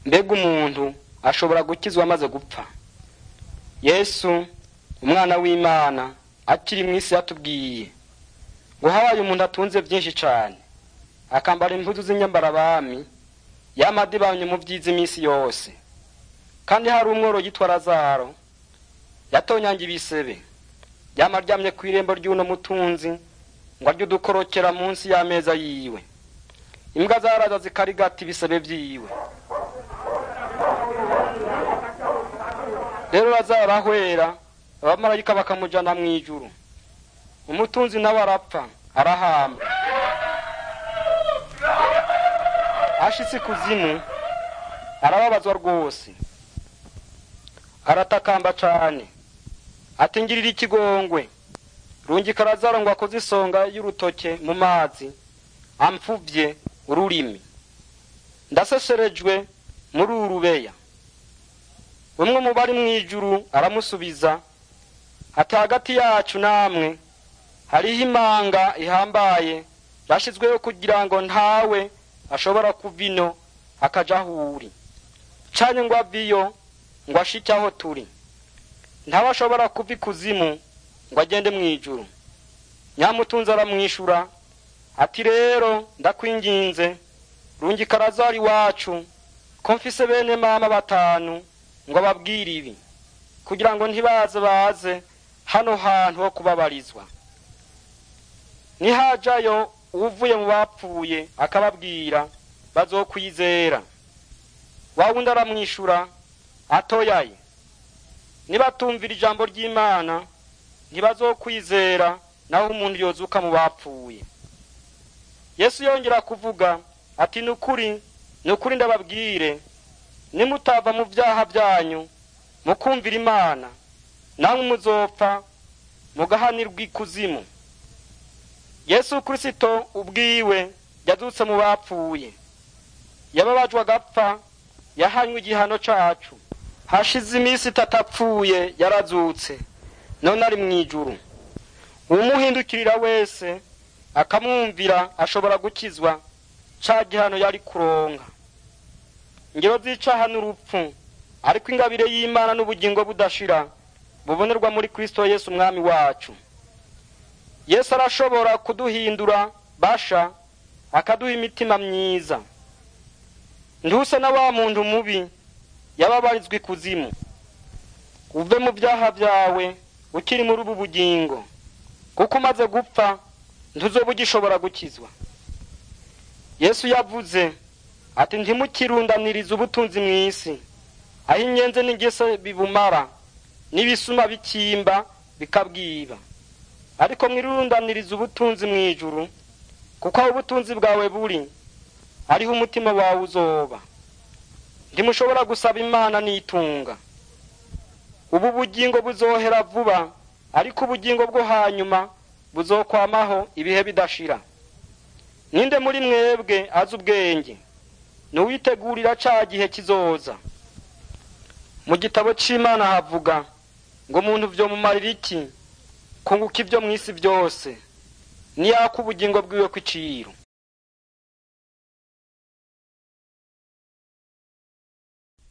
mbega umuntu ashobora gukizwa amaze gupfa? Yesu umwana w'Imana akiri mw'isi yatubwiye ngo habaye umuntu atunze byinshi cyane, akambara impuzu z'inyambarabami, yamadibanye mu byiza iminsi yose. Kandi hari umworo yitwa Lazaro yatonyanga ibisebe, yamaryamye ku irembo ry'uno mutunzi ngo arye udukorokera munsi y'ameza yiwe. Imbwa zaraza zikarigata ibisebe byiwe. Rero Lazaro ahwera, abamarayika bakamujana mu ijuru. Umutunzi nawe arapfa, arahamba. Ashitse kuzimu arababazwa rwose, aratakamba cane ati ngirira ikigongwe, rungika Lazaro ngo akoze isonga y'urutoke mu mazi amfuvye ururimi, ndaseserejwe muri urubeya. Umwe mu bari mw'ijuru aramusubiza ati hagati yacu namwe hariho imanga ihambaye yashizweho kugira ngo ntawe ashobora kuvino akaja aho uri, canke ngo aviyo ngo ashike aho turi. Ntawe ashobora kuva ikuzimu ngo agende mw'ijuru. Nyamutunzi aramwishura ati rero ndakwinginze rungika Lazaro iwacu, ko mfise bene mama batanu ngo ababwire ibi, kugira ngo baze hano hantu ho kubabarizwa. Nihajayo uvuye mu bapfuye akababwira, bazokwizera. Wa wundi aramwishura atoyaye, nibatumvira ijambo ry'Imana ntibazokwizera, naho umuntu yozuka mu bapfuye. Yesu yongera kuvuga ati nukuri ndababwire, nimutava mu byaha byanyu mukumvira Imana, namwe muzopfa mugahanirwa ikuzimu. Yesu Kristo ubwiwe yazutse mu bapfuye, yababajwe agapfa, yahanywe igihano cacu. Hashize iminsi 3 apfuye yarazutse, none ari mw'ijuru. Umuhindukirira wese akamwumvira ashobora gukizwa ca gihano yari kuronka. Ingero z'icaha n'urupfu, ariko ingabire y'Imana n'ubugingo budashira bubonerwa muri Kristo Yesu umwami wacu. Yesu arashobora kuduhindura basha, akaduha imitima myiza. Nduse na wa muntu mubi yababarizwe ikuzimu, uve mu byaha byawe ukiri muri ubu bugingo, kuko umaze gupfa ntuzobugishobora gukizwa. Yesu yavuze ati ntimukirundanirize ubutunzi mw'isi, aho inyenzi n'ingese bibumara, n'ibisuma bikimba bikabwiba, ariko mwirundanirize ubutunzi mw'ijuru, kuko aho ubutunzi bwawe buri ariho umutima wawe uzoba. Ntimushobora gusaba Imana n'itunga. Ubu bugingo buzohera vuba, ariko ubugingo bwo hanyuma buzokwamaho ibihe bidashira. Ninde muri mwebwe azi ubwenge? Nuwitegurira ca gihe kizoza. Mu gitabo c'Imana havuga ngo umuntu vyomumarira iki kunguka ivyo mw'isi byose, niyaka ubugingo bwiwe kw'iciro.